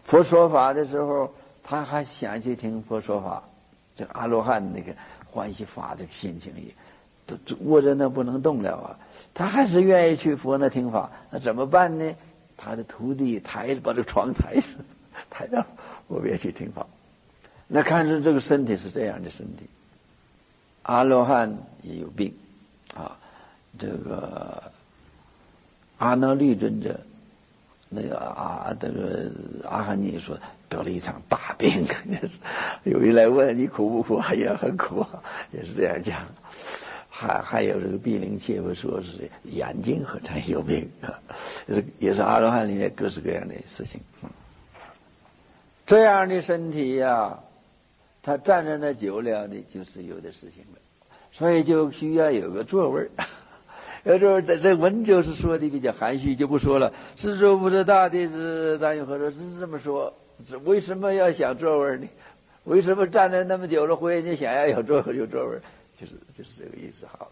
佛说法的时候，他还想去听佛说法，这阿罗汉那个欢喜法的心情也都窝着那不能动了啊，他还是愿意去佛那听法，那怎么办呢？他的徒弟把这个床抬到我别去听法。那看出这个身体是这样的身体，阿罗汉也有病啊。这个阿那律尊者，那个这个阿含尼说得了一场大病，有人来问你苦不苦，也很苦，也是这样讲。还有这个毗陵切夫说是眼睛和才有病啊，也是阿罗汉里面各式各样的事情。这样的身体呀，他站在那久了的，就是有的事情了，所以就需要有个座位。有时候这文就是说的比较含蓄，就不说了。是说不是大弟子大永和说是这么说，为什么要想座位呢？为什么站了那么久了会你想要有座位？就是这个意思。好，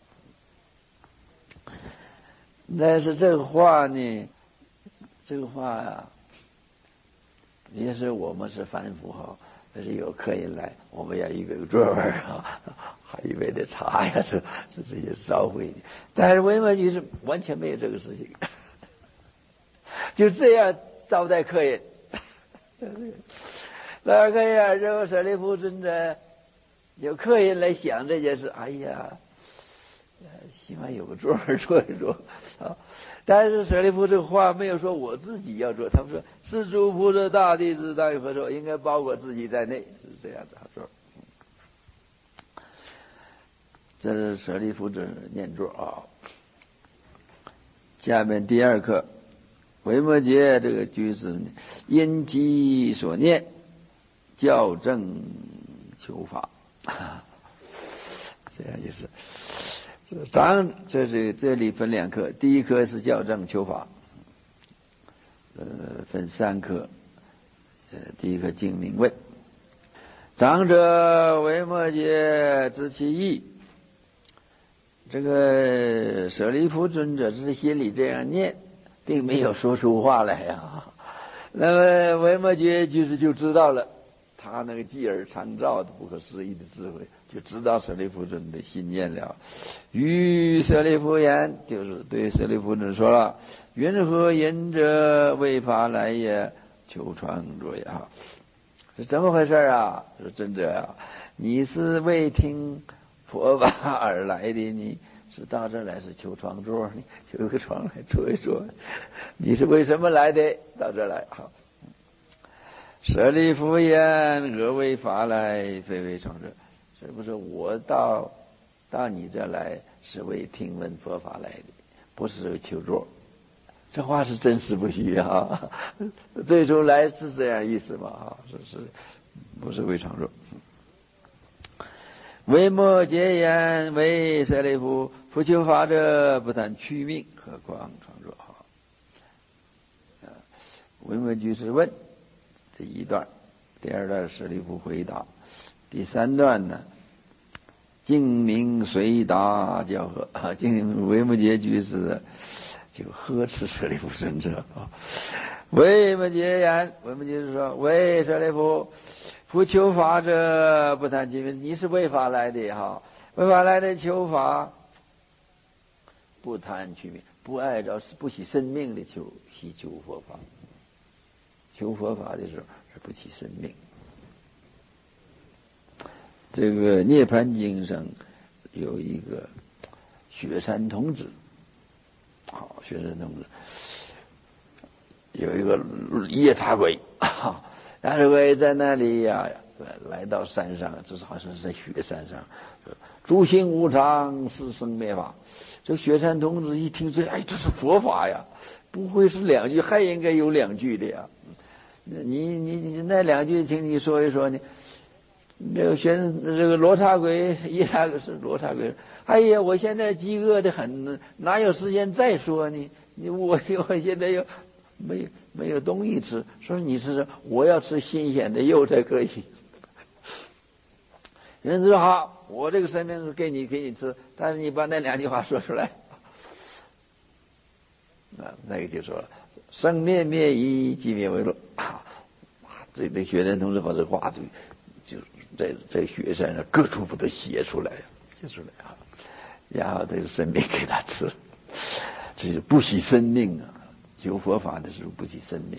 但是这个话呢，这个话呀，也是我们是凡夫哈，要是有客人来，我们要预备个座位啊，还预备的茶呀，是这些烧会的。但是维摩诘是完全没有这个事情，就这样招待客人。那个呀，这个舍利弗尊者有客人来想这件事，哎呀，希望有个座儿坐一坐啊。但是舍利弗这个话没有说我自己要做，他们说是诸菩萨大弟子大永和说应该包括自己在内，是这样的说。这是舍利弗尊者念座啊。下面第二课，维摩诘这个句子，因其所念，校正求法，这样意思。这里分两课，第一课是校正求法，分三课。第一课净明问，长者维摩诘知其意。这个舍利弗尊者是心里这样念，并没有说出话来呀。那么维摩诘就知道了，他那个继而常照的不可思议的智慧，就知道舍利弗尊的心念了。于舍利弗言，就是对舍利弗尊说了：云何言者为法来也？求传若也。是怎么回事啊？说尊者啊，你是为听佛法而来的，你是到这来是求床座呢，求个床来坐一坐。你是为什么来的？到这来。好，舍利弗言：何为法来，非为床座。是不是我到你这来是为听闻佛法来的，不是为求座。这话是真实不虚啊！最初来是这样意思嘛？是不是为常住？维摩诘言：为舍利弗，复求法者，不但取命，何况常住？维摩诘是问这一段，第二段舍利弗回答，第三段呢，净明随答交合。净维摩诘居士就呵斥舍利弗尊者啊。维摩诘言，维摩诘是说：为舍利弗，复求法者，不谈其名。你是为法来的哈，为法来的求法，不谈其名，不按照不惜生命的求佛法。求佛法的时候是不惜生命。这个涅槃经上有一个雪山童子，好，雪山童子有一个夜叉鬼，夜叉鬼在那里呀，来到山上，这是好像是在雪山上，诸行无常，是生灭法。这雪山童子一听这，哎，这是佛法呀，不会是两句，还应该有两句的呀。你那两句，请你说一说呢？这个罗刹鬼，夜叉是罗刹鬼。哎呀，我现在饥饿的很，哪有时间再说呢？我现在又没有东西吃，说你是我要吃新鲜的肉才可以。有人说好，我这个生命给你吃，但是你把那两句话说出来。那个就说了：生灭灭已，即灭为乐。 这雪山同志把这画就在雪山上各处把它写出来啊，然后这个生命给他吃，这是不惜生命啊！修佛法的时候不惜生命。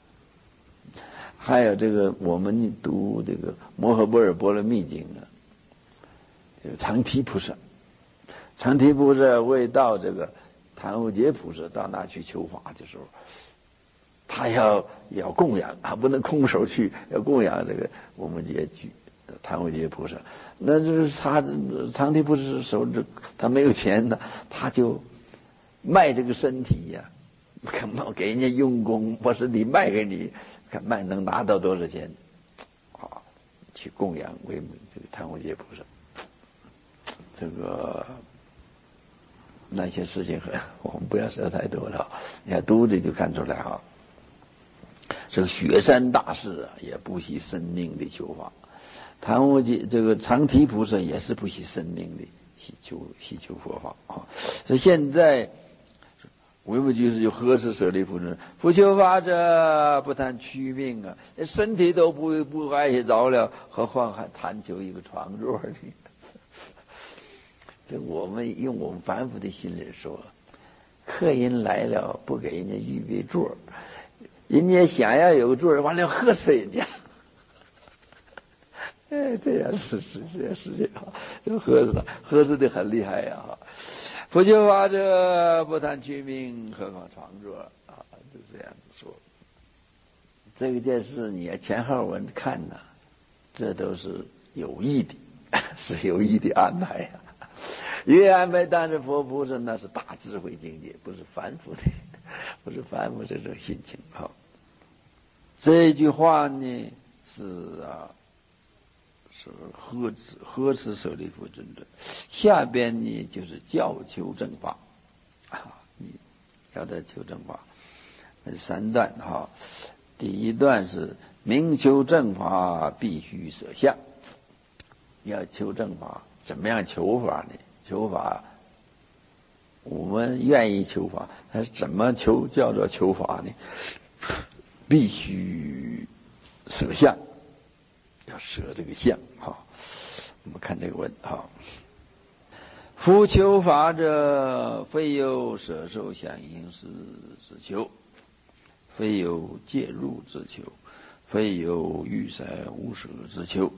还有这个我们读这个《摩诃般若波罗蜜经》啊，这个长提菩萨为到这个昙无劫菩萨到那去求法的时候，他要供养，他不能空手去，要供养这个我们昙无劫菩萨。那就是他长提菩萨手指他没有钱呢，他就卖这个身体呀，给人家用功，我身体卖给你，看卖能拿到多少钱啊？去供养为这个昙无劫菩萨。这个那些事情我们不要说太多了，你看读的就看出来啊。这个雪山大士啊，也不惜生命的求法；昙无劫这个长提菩萨也是不惜生命的祈求佛法啊。所以现在维摩居士就呵斥舍利弗说：“不求法者，不谈躯命啊！身体都不爱着了，何况还谈求一个床座呢？”这我们用我们凡夫的心理说，客人来了不给人家预备座，人家想要有个座，完了要喝死人家。这样是啊，这喝死的很厉害呀！不求法者，不谈躯命，何况床座啊！就这样子说。这个件事你要前后文看呢，这都是有意的，是有意的安排呀。越安排，但是佛菩萨那是大智慧境界，不是凡夫这种心情。好，这句话呢是呵斥舍利弗尊者，下边呢就是教求正法啊，你要他求正法，三段哈。第一段是明求正法必须舍相，要求正法，怎么样求法呢？求法，我们愿意求法，但是怎么求叫做求法呢？必须舍相，要舍这个相哈。我们看这个文哈。夫求法者，非有舍受想行识之求，非有介入之求，非有欲塞无舍之求。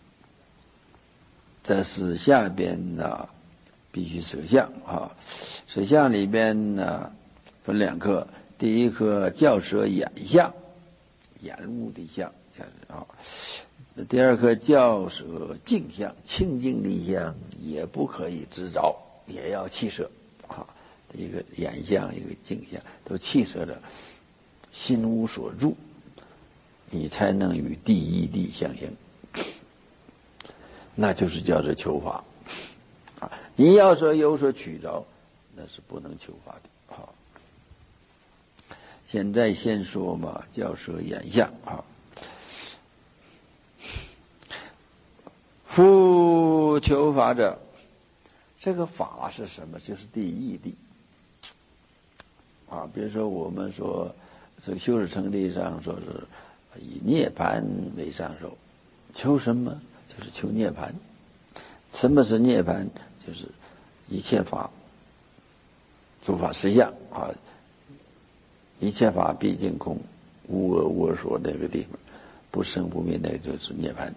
这是下边呢，必须舍相啊。舍相里边呢分两科，第一科教舍眼相，眼目的相啊。第二科教舍净相，清净的相也不可以执着，也要弃舍啊。一个眼相，一个净相，都弃舍了，心无所住，你才能与第一地相应。那就是叫做求法啊！你要说有所取着，那是不能求法的。好，现在先说嘛，教舍眼相啊。夫求法者，这个法是什么？就是第一地啊。比如说我们说这个修持成地上说是以涅槃为上首，求什么？就是求涅槃。什么是涅槃？就是一切法诸法实相啊，一切法毕竟空，无我无我所，那个地方不生不灭，那个就是涅槃。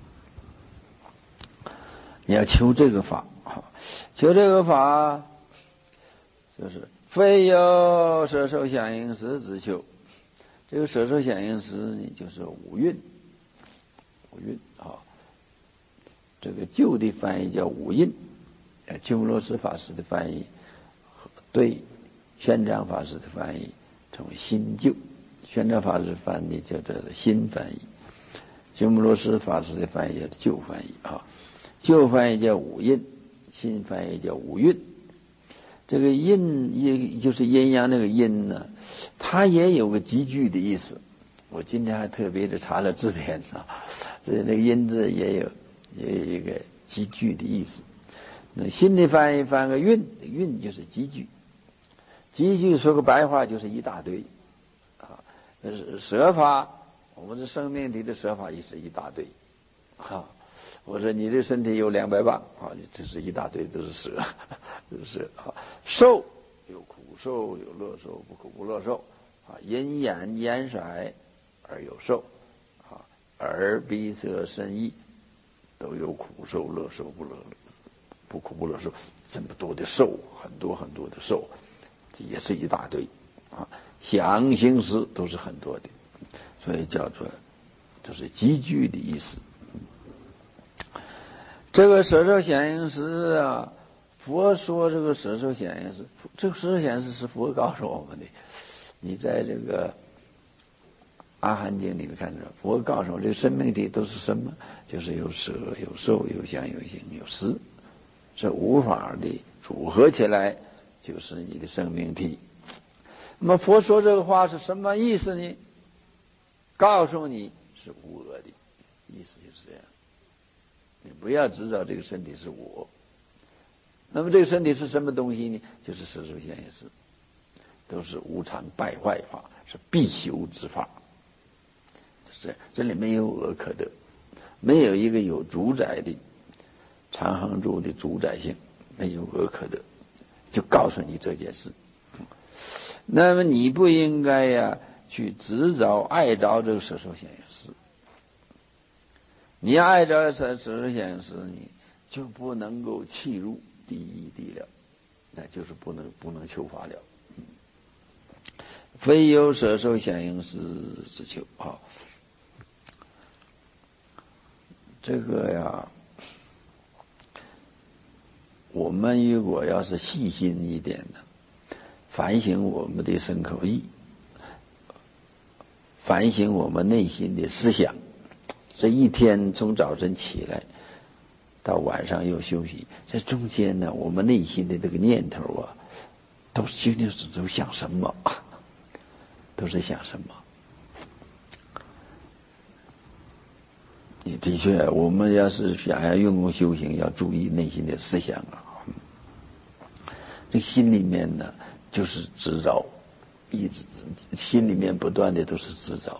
你要求这个法，求这个法就是非有舍受想行识之求。这个舍受想行识呢，就是五蕴啊。这个旧的翻译叫五蕴，鸠摩罗什法师的翻译对玄奘法师的翻译称为新旧，玄奘法师翻译叫做新翻译，鸠摩罗什法师的翻译叫旧翻译啊。旧翻译叫五蕴，新翻译叫五蕴。这个阴也就是阴阳那个阴呢，它也有个集聚的意思。我今天还特别的查了字典啊，所以那个阴字也有一个集聚的意思。那新的翻译翻个蕴，蕴就是集聚，集聚说个白话就是一大堆啊。舍法我们的生命体的说法也是一大堆，哈。我说你这身体有200磅，啊，这是一大堆都是蛇，都是啊。寿有苦寿，有乐寿，不苦不乐寿，啊，因眼眼色而有寿，啊，耳鼻舌身意都有苦寿乐寿不苦不乐寿，这么多的寿，很多很多的寿，这也是一大堆啊。想行识都是很多的，所以叫做这是集聚的意思。这个色受想行识啊，佛说这个色受想行识，这个色受想行识是佛告诉我们的。你在这个阿含经里面看到，佛告诉我这个生命体都是什么？就是有色有受有想有行有识，这5法的组合起来就是你的生命体。那么佛说这个话是什么意思呢？告诉你是无我的意思，就是这样。你不要知道这个身体是我。那么这个身体是什么东西呢？就是色受想行识，都是无常败坏法，是必修之法。这里没有我可得，没有一个有主宰的常恒住的主宰性，没有我可得，就告诉你这件事。那么你不应该呀去执着爱着这个色受想行识。你爱着色受想行识，你就不能够契入第一地了，那就是不能求法了。非有色受想行识之求啊。这个呀，我们如果要是细心一点的反省我们的身口意，反省我们内心的思想，这一天从早晨起来到晚上又休息，这中间呢，我们内心的这个念头啊，都究竟是都想什么？都是想什么？的确，我们要是想要用功修行，要注意内心的思想啊。这心里面呢，就是执着，一直心里面不断的都是执着，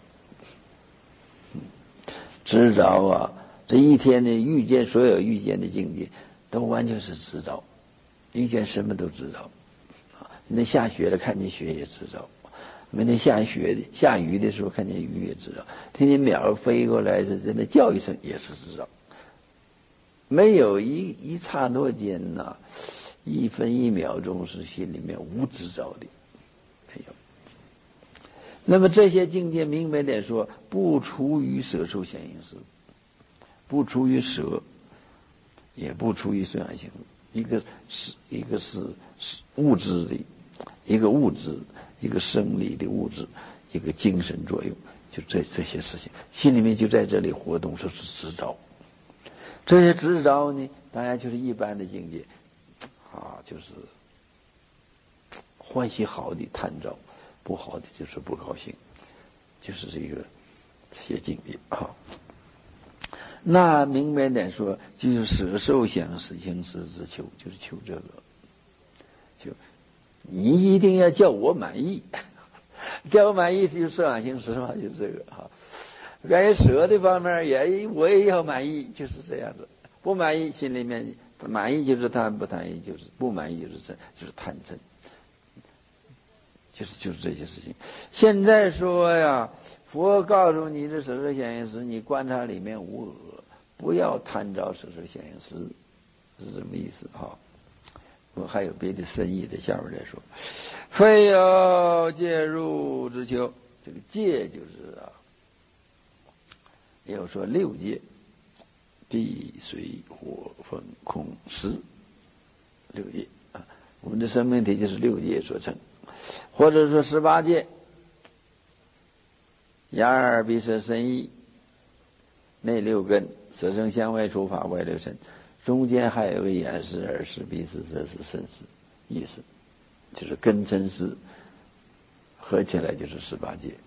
执着啊！这一天呢，遇见所有遇见的境界，都完全是执着，遇见什么都执着。那下雪了，看见雪也知道；明天下雨的时候，看见雨也知道；听见鸟飞过来，在那叫一声也是知道。没有一刹那间呐，1分1秒钟是心里面无执着的，没有。那么这些境界，明白点说，不出于色受想行识，不出于色，也不出于受想行识，一个是物质的。一个物质，一个生理的物质，一个精神作用，就这些事情，心里面就在这里活动，说是执着。这些执着呢，当然就是一般的境界啊，就是欢喜好的贪着，不好的就是不高兴，就是这些境界啊。那明白点说，就是色受想行识之求，就是求这个，就。你一定要叫我满意，叫我满意就是色想行识嘛，就是这个哈。关于舍的方面我也要满意，就是这样子。不满意心里面满意就是贪，不贪意就是不满意就是嗔，就是贪嗔，就是这些事情。现在说呀，佛告诉你的色受想行识，你观察里面无我，不要贪着色受想行识，是什么意思哈？我还有别的深意，在下面再说。非有戒入之求，这个戒就是啊，也有说6戒：地水火风空湿6戒啊。我们的生命体就是6戒所成，或者说18戒：眼耳鼻舌身意，内6根，色声香味触法外6尘。中间还有个眼识、耳识、鼻识、舌识、身识，意思就是根尘识合起来就是18戒。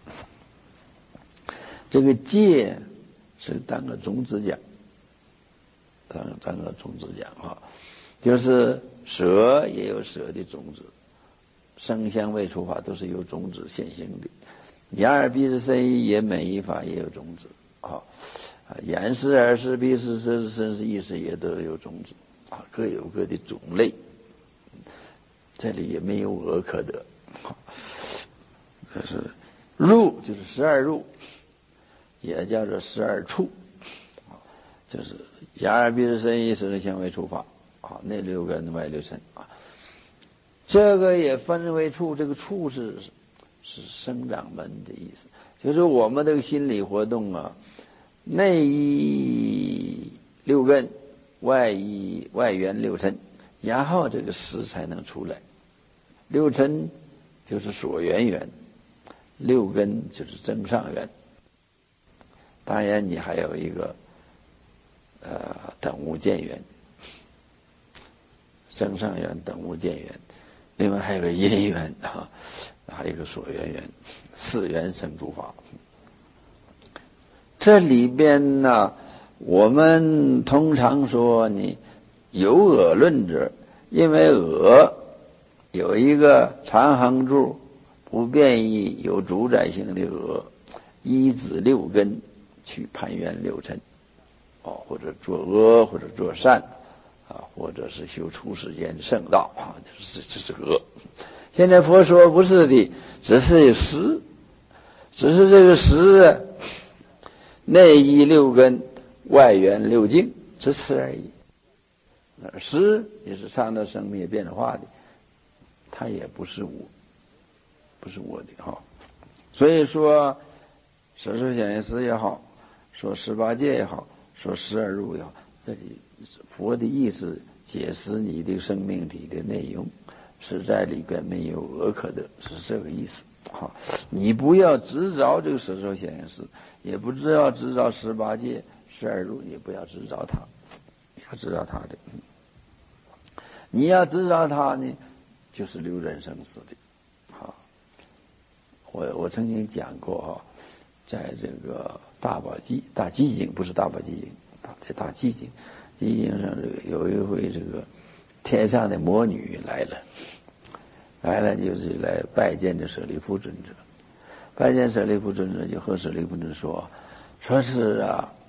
这个戒是当个种子讲，当个种子讲啊，就是舍也有舍的种子，声香味触法都是由种子现行的。 眼耳鼻舌身意也每一法也有种子啊，眼识耳识鼻识舌识身识意识也都有种子啊，各有各的种类，这里也没有我可得。这是入，就是12入，也叫做12处，就是眼耳鼻舌身意识的香味触法啊，内六根外六尘啊，这个也分为处，这个处是生长门的意思，就是我们这个心理活动啊，内依六根，外缘六尘，然后这个识才能出来。六尘就是所缘缘，六根就是增上缘。当然你还有一个等无间缘，增上缘等无间缘，另外还有个因缘啊，还有一个所缘缘，四缘生诸法。这里边呢，我们通常说你有我论者，因为我有一个长横柱不变异有主宰性的我，依止六根去攀缘六尘或者做恶或者做善或者是修出世间圣道这是恶。现在佛说不是的，只是识，只是这个识内依六根，外缘六境，只此而已。识也是创造生灭变化的，它也不是我，不是我的所以说舍受显现识也好，说18界也好，说12入也好，这里佛的意思解释你的生命体的内容，是在里边没有我可得，是这个意思。你不要执着这个舍受显现识，也不知道执着18界12入，也不要执着它，要知道它的。你要知道它呢，就是流人生死的。我曾经讲过在这个大寂静，不是大宝寂静，在大寂静上有一回这个天上的魔女来了就是来拜见这舍利弗尊者。拜见舍利弗尊者，就和舍利弗尊者说是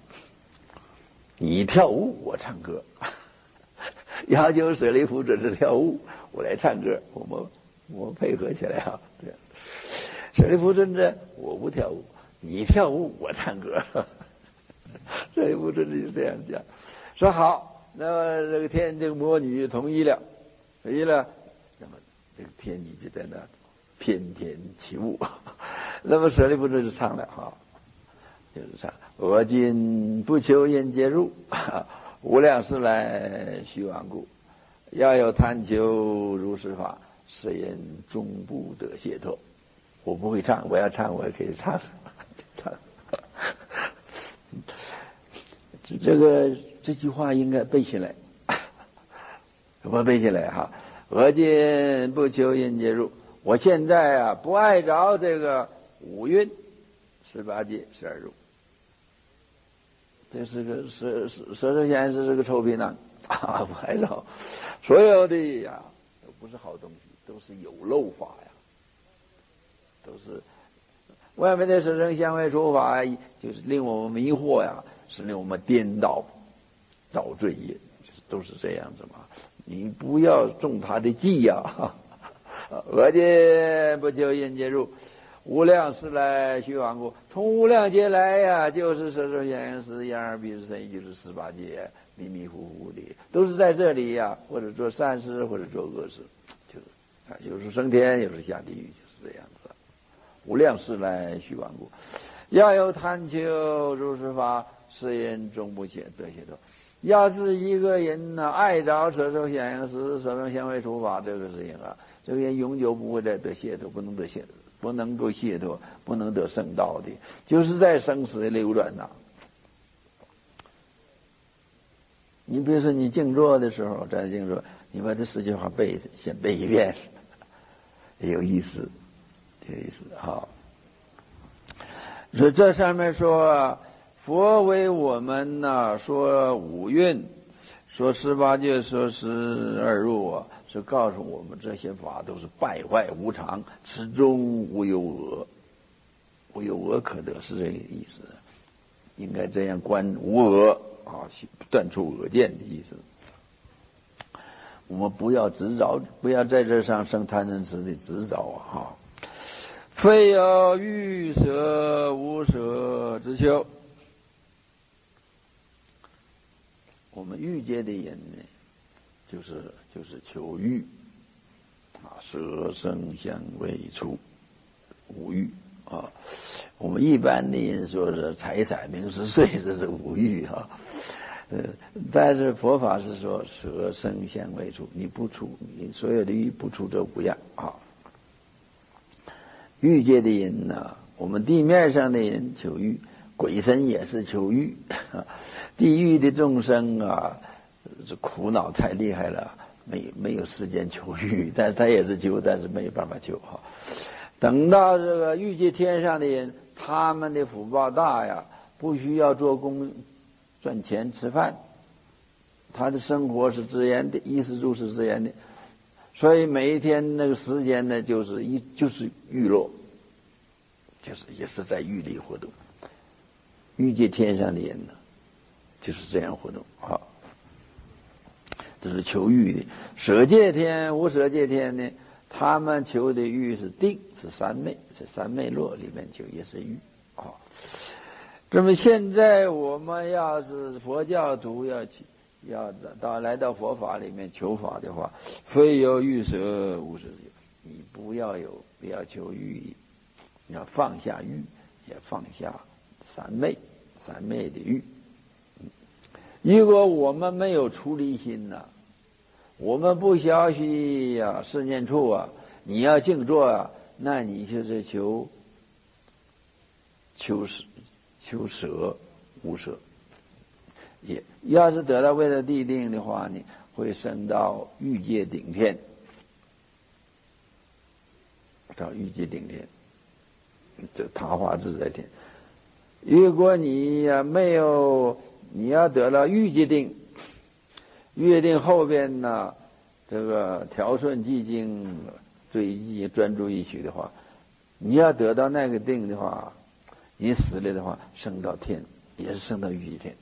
你跳舞我唱歌，要求舍利弗尊者跳舞，我来唱歌，我配合起来对。舍利弗尊者我不跳舞，你跳舞我唱歌。舍利弗尊者就这样讲，说好，那么这个魔女同意了，那么这个天女就在那翩翩起舞。那么舍利弗尊者就唱了就是唱我今不求人皆入，无量世来须往故，要有贪求如是法，是因终不得解脱。我不会唱，我要唱我也可以唱。这句话应该背下来，我背下来我今不求人皆入，我现在不爱着这个五蕴18界12入，这是个舍受显现是个臭皮囊不爱着，所有的都不是好东西，都是有漏法都是外面的色声香味触法，就是令我们迷惑是令我们颠倒造罪业，都是这样子嘛。你不要中他的计我今不求人皆入，无量世来须往故，从无量劫来就是舍受显现识，眼耳鼻舌身意，就是18界迷迷糊糊的，都是在这里或者做善事或者做恶事，就是有时升天，有时下地狱，就是这样子。无量世来须往故，要有贪求如是法，是因终不得解脱。要是一个人爱着舍受显现识，舍受香味触法这个事情这个人永久不会再得解脱，不能够解脱，不能得圣道的，就是在生死的流转你比如说你静坐的时候，在静坐，你把这10句话先背一遍，有意思。所以这上面说佛为我们说五蕴，说18界，说12入是告诉我们这些法都是败坏无常，始终无有我。 无有恶可得，是这个意思。应该这样观无恶啊，断除恶见的意思。我们不要执着，不要在这上生贪嗔痴的执着啊！非有欲舍无舍之求。我们欲界的人呢，就是求欲啊，色声香味触五欲啊。我们一般的人说是财色名食睡，这是五欲啊。但是佛法是说色声香味触，你不除，你所有的欲不除这五样啊。欲界的人呢，我们地面上的人求欲，鬼神也是求欲。地狱的众生啊，这苦恼太厉害了，没有时间求欲，但是他也是求，但是没有办法求哈。等到这个欲界天上的人，他们的福报大呀，不需要做工赚钱吃饭，他的生活是自然的，衣食住是自然的，所以每一天那个时间呢，就是娱乐，也是在欲里活动。欲界天上的人呢，就是这样活动啊，这是求欲的。舍界天、无舍界天呢，他们求的欲是定，是三昧，是三昧洛里面求也是欲啊。那么现在我们要是佛教徒要来到佛法里面求法的话，非有欲舍无舍，你不要求欲，你要放下欲，也放下三昧的欲。如果我们没有出离心呐，我们不晓悉呀世念处啊，你要静坐啊，那你就是求舍无舍。也要是得到为了地定的话呢，会升到欲界顶天，到欲界顶天，这他化自在天。如果你没有，你要得到欲界定，欲界定后边呢，这个调顺寂静对意专注一许的话，你要得到那个定的话，你死了的话，升到天，也是升到欲界天，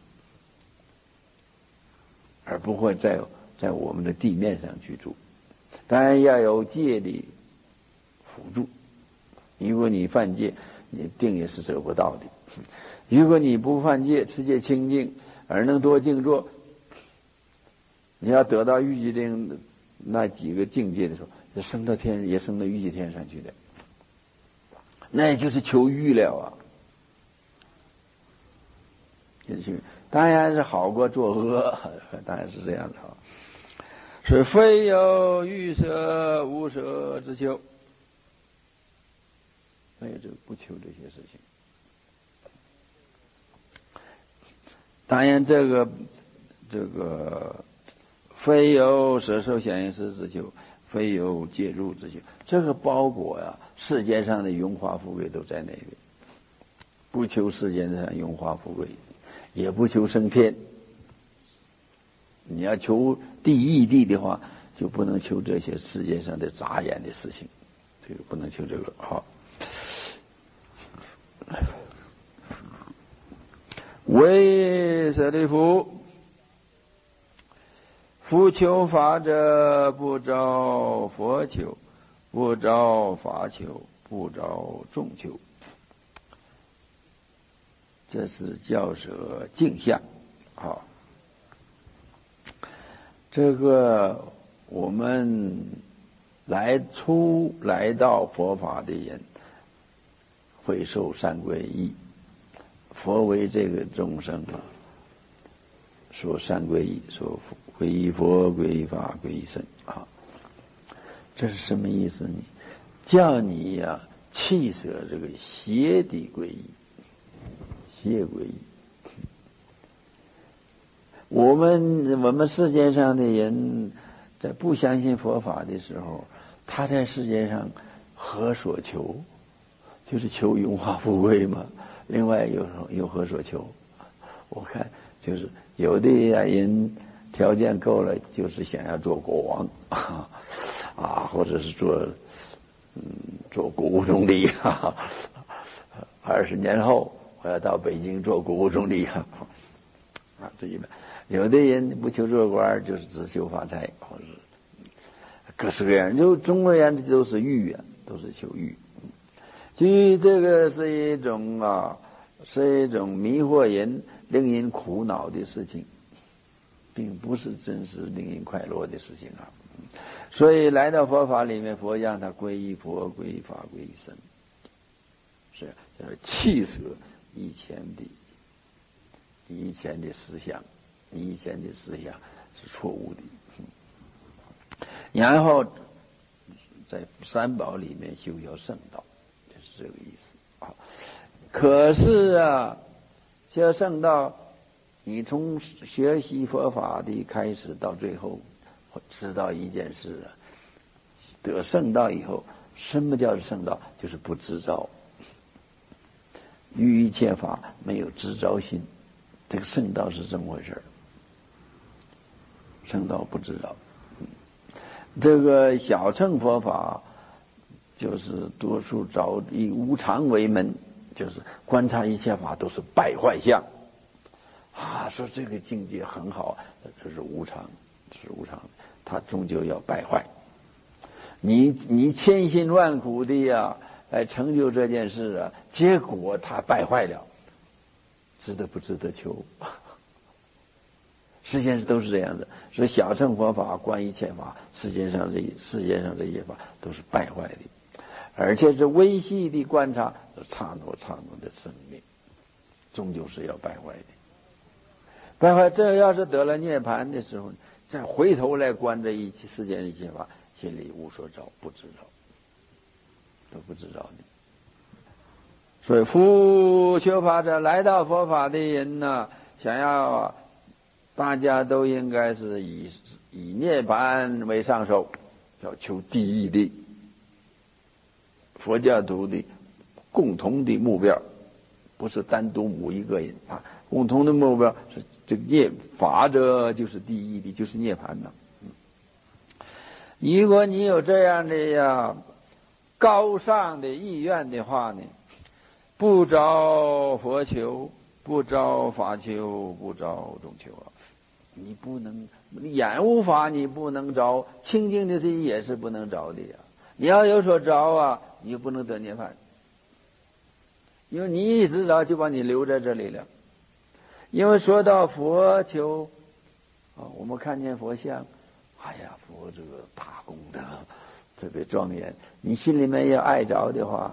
而不会在我们的地面上居住。当然要有戒的辅助，如果你犯戒，你定也是得不到的。如果你不犯戒，持戒清净，而能多静坐，你要得到欲界定那几个境界的时候，就升到天，也升到欲界天上去的，那也就是求欲了啊。当然是好过作恶，当然是这样的啊。所以非有欲舍无舍之求，没有这个不求这些事情。当然这个非有舍受想行识之求，非有戒入之求，这个包裹呀，世间上的荣华富贵都在那里。不求世间上荣华富贵，也不求升天。你要求第一地的话，就不能求这些世界上的杂眼的事情，这个不能求这个。好，为舍利弗，夫求法者，不着佛求，不着法求，不着众求。这是教舍镜像。好，这个我们来到佛法的人，会受三皈依。佛为这个众生啊，说三皈依，说皈依佛、皈依法、皈依僧啊。这是什么意思呢？叫你呀弃舍这个邪的皈依，邪皈依。我们世界上的人在不相信佛法的时候，他在世界上何所求？就是求荣华富贵嘛。另外有何所求？我看就是有的人条件够了，就是想要做国王啊，或者是做国务总理 20年后我要到北京做国务总理啊，这一般有的人不求做官，就是只求发财，或者各式各样，就总而言之都是欲啊，都是求欲。其实这个是一种迷惑人、令人苦恼的事情，并不是真实令人快乐的事情啊。所以来到佛法里面，佛让他皈依佛、皈依法、皈依僧，是就是弃舍以前的思想，以前的思想是错误的。然后在三宝里面修要圣道，就是这个意思啊。可是啊，修圣道，你从学习佛法的开始到最后，知道一件事啊，得圣道以后，什么叫圣道？就是不执着，于一切法没有执着心，这个圣道是这么回事。圣道不执着。这个小乘佛法就是多数以无常为门，就是观察一切法都是败坏相啊，说这个境界很好，这是无常，是无常，它终究要败坏。你千辛万苦的呀来成就这件事啊，结果它败坏了，值得不值得求？世间都是这样的，所以小乘佛法观一切法，世界上这些法都是败坏的，而且是微细的观察，刹那的生命，终究是要败坏的。败坏，这要是得了涅槃的时候，再回头来观这一切世间一切法，心里无所着，不知道，都不知道的。所以夫求法者，来到佛法的人呢，想要大家都应该是以涅槃为上手，要求第一的佛教徒的共同的目标，不是单独某一个人啊，共同的目标是这个法者就是第一的，就是涅槃呢。如果你有这样的高尚的意愿的话呢，不着佛求，不着法求，不着众求啊。你不能眼无法，你不能着清净的心也是不能着的呀。你要有所着啊，你就不能得涅槃，因为你一直着就把你留在这里了。因为说到佛求啊，我们看见佛像，哎呀，佛这个大功德特别庄严，你心里面要爱着的话，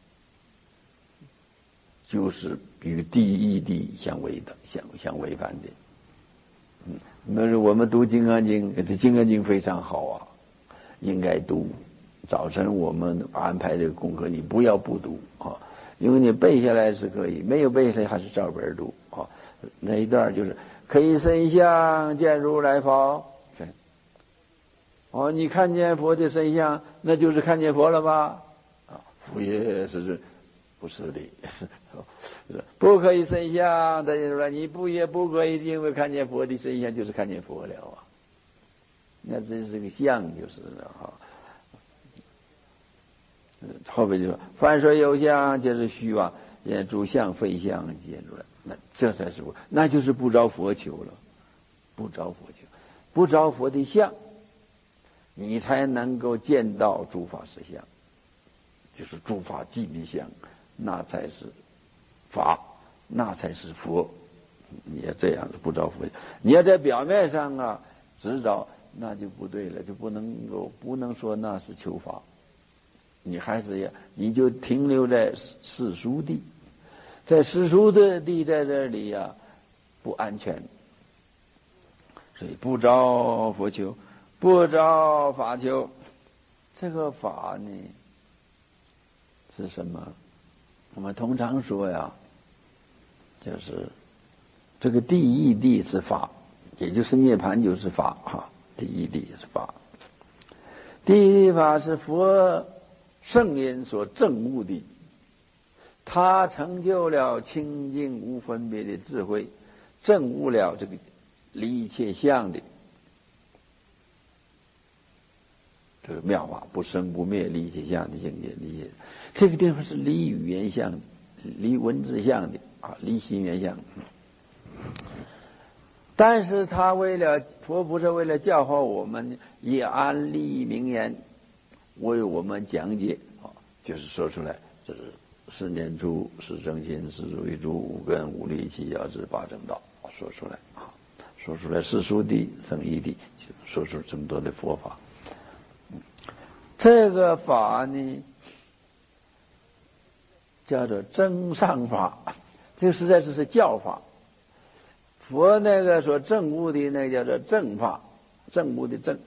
就是与第一地相违反的。那是我们读《金刚经》，这《金刚经》非常好啊，应该读。早晨我们安排这个功课，你不要不读啊，因为你背下来是可以，没有背下来还是照本读啊。那一段就是可以身相见如来佛，哦，你看见佛的身相，那就是看见佛了吧？啊，佛也是不是的。不可以身相的人说，你也不可以因为看见佛的身相就是看见佛了啊，那这是个相就是了哈。后边就说凡所有相皆是虚妄，眼诸相非相见出来，那这才是我，那就是不着佛求了，不着佛求，不着佛的相，你才能够见到诸法实相，就是诸法寂灭相，那才是法，那才是佛。你要这样子不着佛，你要在表面上啊执着，那就不对了，就不能说那是求法。你还是你就停留在世俗地，在世俗的地在这里不安全，所以不着佛求，不着法求。这个法呢是什么？我们通常说就是这个第一地是法，也就是涅槃就是法哈，第一地是法。第一法是佛圣人所证悟的，他成就了清净无分别的智慧，证悟了这个离一切相的这个妙法，不生不灭，离一切相的境界。这个地方是离语言相， 离文字相的离心缘相。但是他佛菩萨为了教化我们，以安利名言为我们讲解就是说出来，这是四念处、四正心、四如意珠、五根、五力、七要支、八正道，说出来说出来四殊谛、僧一谛，说出这么多的佛法。这个法呢叫做增上法，这个实在是教法。佛那个所证悟的那叫做正法，证悟的正。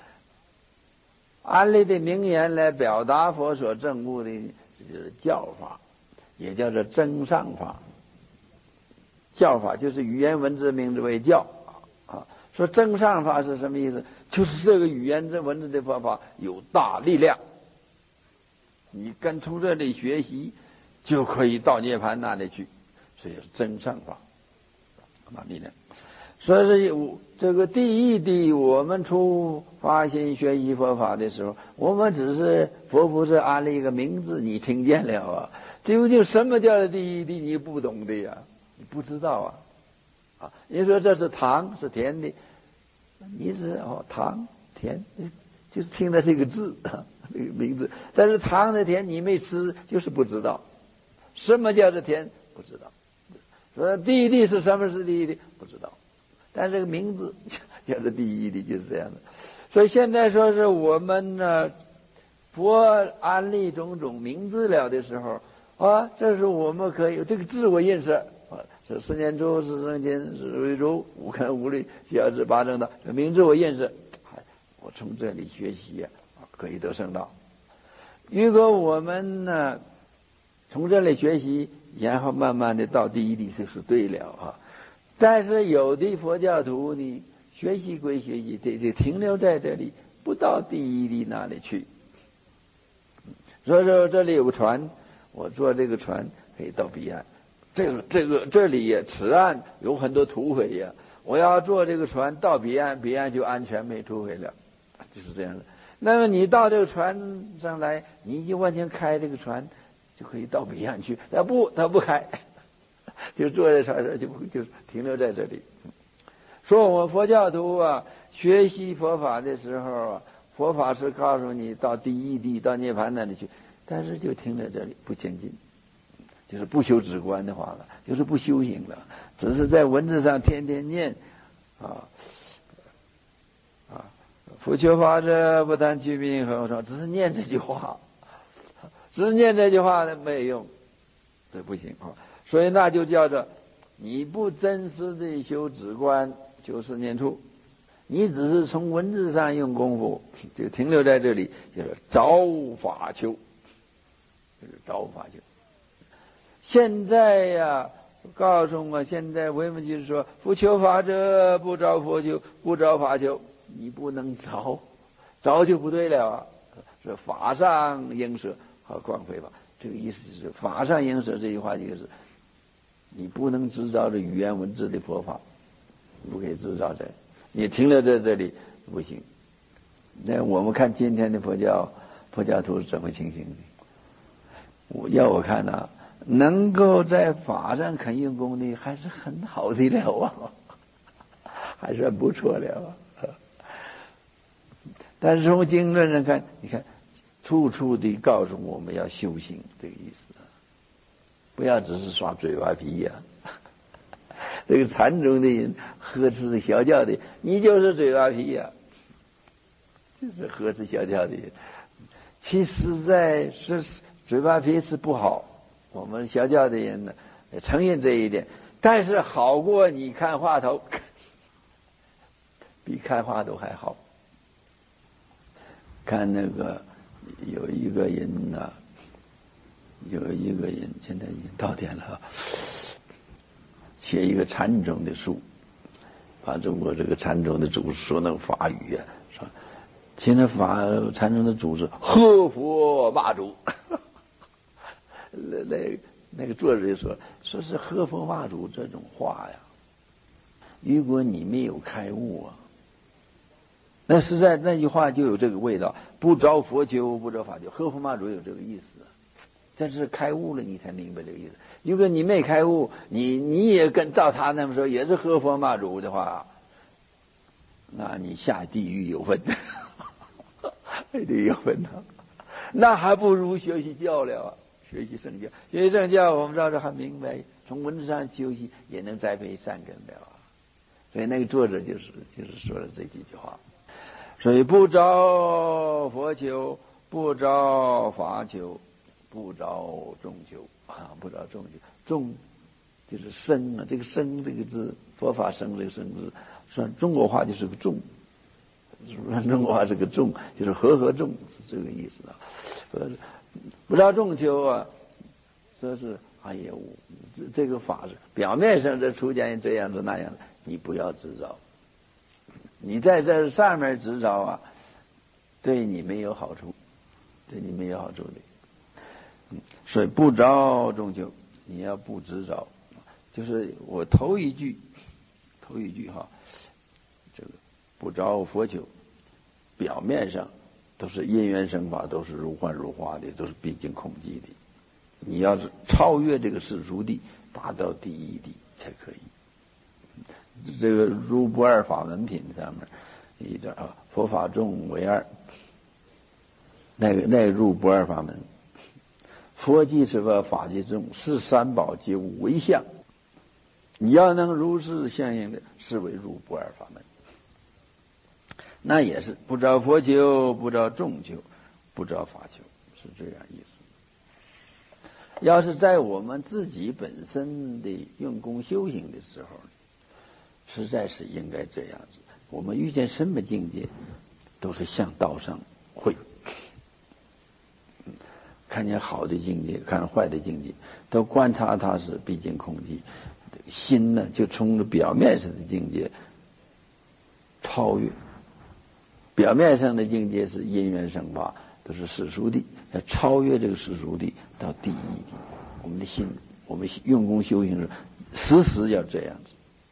安利的名言来表达佛所证悟的，这就是教法，也叫做增上法。教法就是语言文字名字为教说增上法是什么意思？就是这个语言文字的佛法有大力量，你跟从这里学习，就可以到涅槃那里去，所以是增上法。力量，所以这个第一谛，我们出发心学习佛法的时候，我们只是佛菩萨安了一个名字，你听见了究竟什么叫第一谛，你不懂的呀，你不知道你说这是糖是甜的，你是糖甜，就是听的这个字这个名字，但是糖的甜你没吃，就是不知道什么叫做甜，不知道。说第一谛是什么是第一谛不知道，但这个名字叫做第一谛，就是这样的。所以现在说是我们呢，佛安利种种名字了的时候这是我们可以这个自我认识是四念处、四正心、四如意珠、五根五力、七要支、八正道，名字我认识，我从这里学习可以得圣道。如果我们呢从这里学习，然后慢慢的到第一谛就是对了但是有的佛教徒呢，学习归学习，就停留在这里，不到第一谛那里去。所以说这里有个船，我坐这个船可以到彼岸。这里此岸有很多土匪我要坐这个船到彼岸，彼岸就安全没土匪了，就是这样的。那么你到这个船上来，你就完全开这个船，就可以到彼岸去。他不开，就坐在船上，就停留在这里。说我们佛教徒学习佛法的时候佛法是告诉你到第一谛到涅槃那里去，但是就停在这里不前进，就是不修止观的话了，就是不修行了，只是在文字上天天念复求法者，不但居民和说，只是念这句话，只是念这句话呢没有用，这不行所以那就叫做你不真实的修止观，就是念处，你只是从文字上用功夫，就停留在这里，就是找法求，就是找法求。现在告诉我，现在为什么就是说不求法者，不找佛求，不找法求，你不能找就不对了是法上应舍和光非法，这个意思就是法上应舍这句话就是你不能制造这语言文字的佛法，不可以制造这，你停留在这里不行。那我们看今天的佛教徒是怎么情形的？我看能够在法上肯用功的还是很好的了还算不错了但是从经论上看，你看处处的告诉我们要修行，这个意思不要只是耍嘴巴皮这个禅宗的人呵斥小教的，你就是嘴巴皮就是呵斥小教的人。其实在是嘴巴皮是不好，我们小教的人呢承认这一点，但是好过你看话头，比看话头还好。看那个有一个人现在已经到点了写一个禅宗的书，把中国这个禅宗的祖师说那个法语说现在禅宗的祖师喝佛骂祖那个作者就说是喝佛骂祖这种话如果你没有开悟那实在那句话就有这个味道，不着佛求，不着法求，喝佛骂祖有这个意思。 但是开悟了，你才明白这个意思。如果你没开悟，你也跟照他那么说，也是喝佛骂祖的话，那你下地狱有份，地狱有份啊！那还不如学习教了，学习圣教。学习圣教，我们照着还明白，从文字上修习也能栽培善根的啊。所以那个作者就是说了这几句话。所以不着佛求，不着法求，不着众求啊！不着众求，众就是生啊，这个生这个字，佛法生这个生字，算中国话就是个众，中国话是个众，就是和众是这个意思啊。不着众求啊，说是哎呀，这个法是表面上这出家人这样子那样的，你不要执着。你在这上面执着啊，对你没有好处，对你没有好处的。所以不着众求，你要不执着，就是我头一句哈，这个不着佛求，表面上都是因缘生法，都是如幻如化的，都是毕竟空寂的。你要是超越这个世俗谛，达到第一谛才可以。这个入不二法门品上面一点啊，佛法众为二，那个入不二法门，佛即是佛，法即众，是三宝皆无为相。你要能如是相应的，是为入不二法门。那也是不着佛求，不着众求，不着法求，是这样意思。要是在我们自己本身的用功修行的时候，实在是应该这样子。我们遇见什么境界，都是向道上会。看见好的境界，看坏的境界，都观察它是毕竟空寂。心呢，就从这表面上的境界超越。表面上的境界是因缘生法，都是世俗谛，要超越这个世俗谛到第一谛。我们的心，我们用功修行时时要这样子。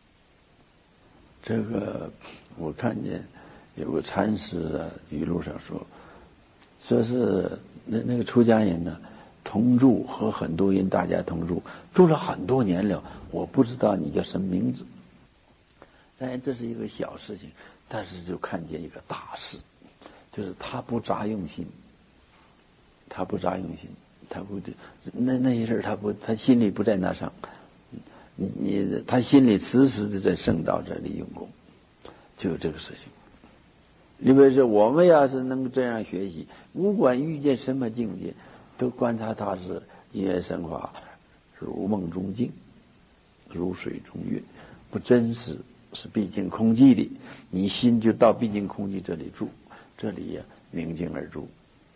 这个我看见有个禅师啊，语录上说是那个出家人呢，同住和很多人大家同住，住了很多年了，我不知道你叫什么名字。当然这是一个小事情，但是就看见一个大事，就是他不杂用心，他不杂用心，他不那些事他心里不在那上。他心里时时的在圣道这里用功，就这个事情。因为是我们要是能这样学习，不管遇见什么境界，都观察它是因缘生法，如梦中境，如水中月，不真实，是毕竟空寂的。你心就到毕竟空寂这里住，这里呀明镜而住。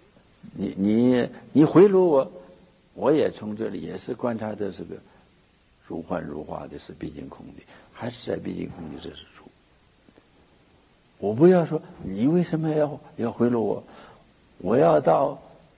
你回炉我也从这里也是观察的是个如幻如化的，是毕竟空的，还是在毕竟空的这是处。我不要说你为什么要回炉我要到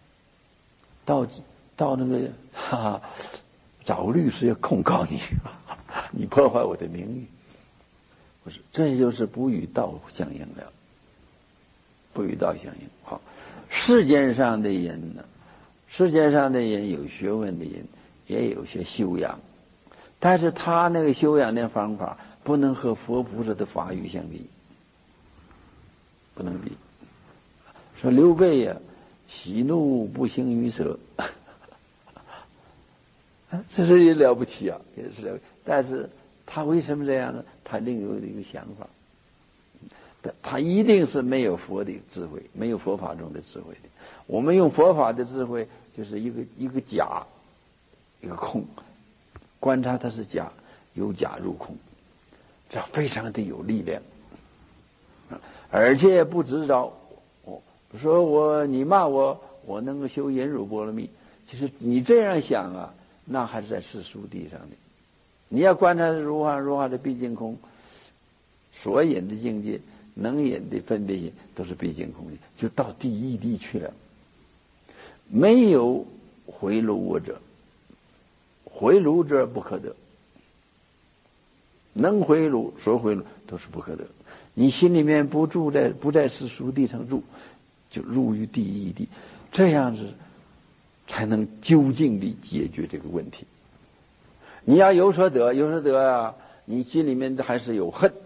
那个找律师要控告你，你破坏我的名誉，不是，这就是不与道相应了，不与道相应。好，世间上的人呢，世界上的人有学问的人，也有些修养，但是他那个修养的方法不能和佛菩萨的法语相比，不能比。说刘备呀，喜怒不形于色，这是也了不起啊，也是了不起。但是他为什么这样呢？他另有一个想法，他一定是没有佛的智慧，没有佛法中的智慧的。我们用佛法的智慧，就是一个假，一个空，观察它是假，由假入空，这非常的有力量，而且不执着。说你骂我能够修忍辱波罗蜜，其实你这样想啊，那还是在世俗地上的。你要观察如幻如化的毕竟空，所引的境界，能引的分别心都是毕竟空的，就到第一地去了。没有回炉我者，回炉者不可得。能回炉所回炉都是不可得。你心里面不在世俗地上住，就入于第一地，这样子才能究竟地解决这个问题。你要有所得，有所得啊，你心里面还是有恨，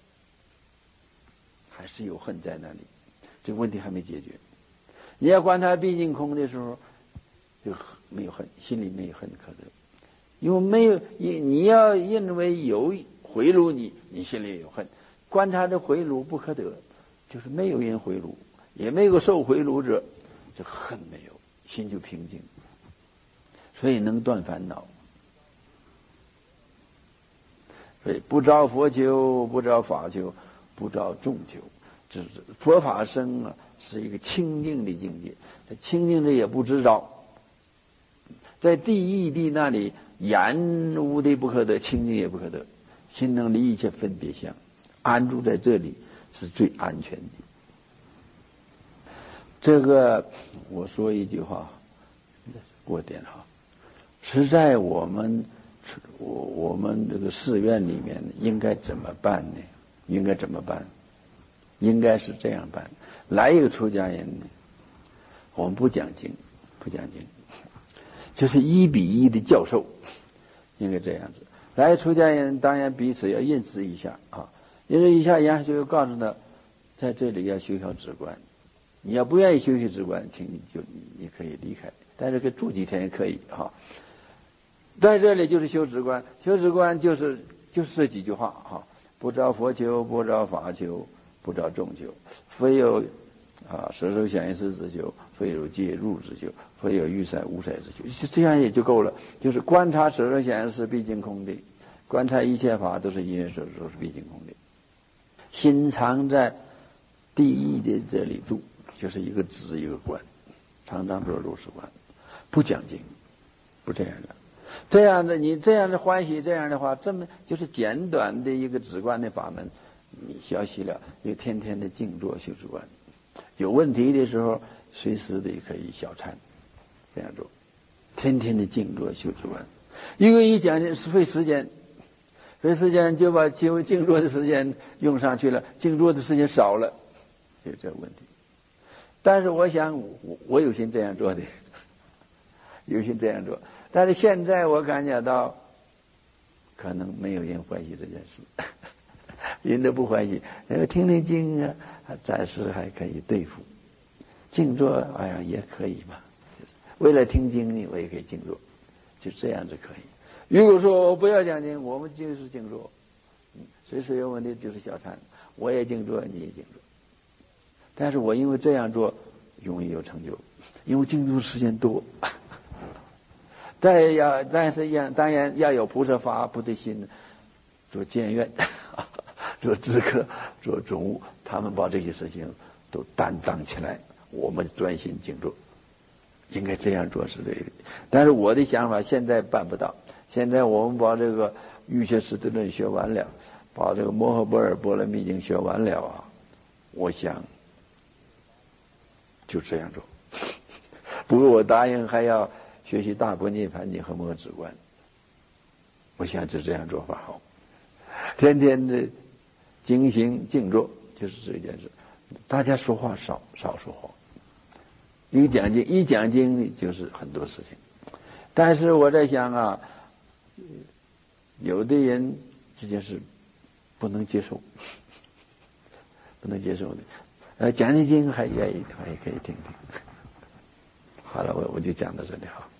还是有恨在那里，这个问题还没解决。你要观察毕竟空的时候，就没有恨，心里没有恨可得，因为没有你要认为有回路你心里有恨，观察这回路不可得，就是没有人回路，也没有受回路者，这恨没有，心就平静，所以能断烦恼。所以不着佛求，不着法求，不着众求，这佛法生啊，是一个清净的境界。这清净的也不知道，在地义地那里，言无的不可得，清净也不可得。心能离一切分别相，安住在这里是最安全的。这个我说一句话，过点哈，实在我们这个寺院里面应该怎么办呢？应该怎么办？应该是这样办。来一个出家人呢，我们不讲经，就是1:1的教授，应该这样子。来出家人当然彼此要认识一下啊，认识一下，然后就告诉他，在这里要修小止观。你要不愿意修习止观，你可以离开，但是可以住几天也可以哈。在这里就是修止观，修止观就是这几句话哈：不着佛求，不着法求，不着众求，非有舍受想行识之求，非有戒入之求，非有欲塞无塞之求，这样也就够了。就是观察舍受想行识毕竟空的，观察一切法都是因缘所说，是毕竟空的。心常在第一的这里住，就是一个止一个观，常常做如是观，不讲经，不这样的。这样的你这样的欢喜，这样的话，这么就是简短的一个止观的法门，你学习了，就天天的静坐修止观。有问题的时候，随时的可以小禅，这样做，天天的静坐修止观。因为一讲是费时间，就把静坐的时间用上去了，静坐的时间少了，有这个问题。但是我想，我有心这样做的，有心这样做。但是现在我感觉到，可能没有人欢喜这件事，人都不欢喜。听听经啊，暂时还可以对付，静坐哎呀也可以嘛。为了听经呢，我也可以静坐，就这样子可以。如果说我不要讲经，我们就是静坐，随时有问题就是小禅，我也静坐，你也静坐。但是我因为这样做容易有成就，因为静坐时间多。但是当然要有菩萨发菩提心，做监院，做知客，做总务，他们把这些事情都担当起来，我们专心静坐，应该这样做是对的。但是我的想法现在办不到。现在我们把这个瑜伽师地论学完了，把这个摩诃般若波罗蜜经学完了啊，我想就这样做。不过我答应还要学习大般涅槃经和摩止观，我想就这样做法好。天天的精行静坐就是这件事。大家说话少说话，一讲经就是很多事情。但是我在想啊，有的人这件事不能接受，的。讲经还愿意的话，也可以听听。好了，我就讲到这里哈。